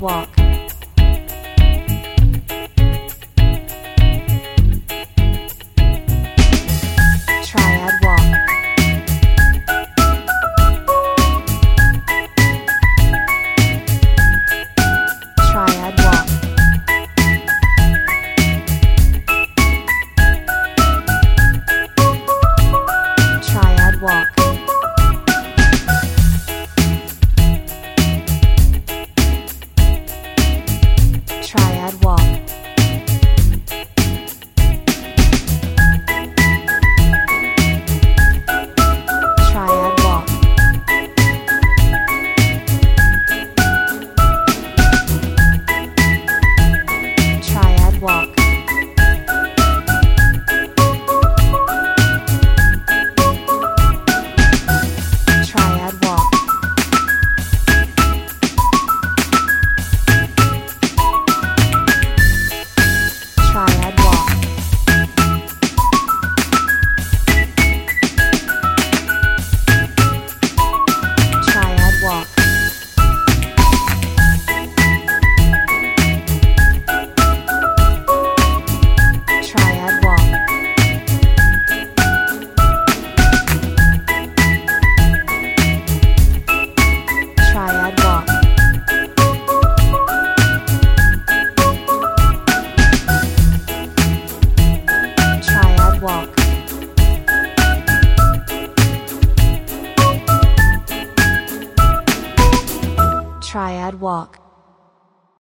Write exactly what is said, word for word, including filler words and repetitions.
walk. Triad walk. Triad walk. Triad walk. Triad walk. Triad walk. Triad walk. Triad walk. Triad walk. Triad walk. Triad walk. Triad walk. Triad walk. Triad walk.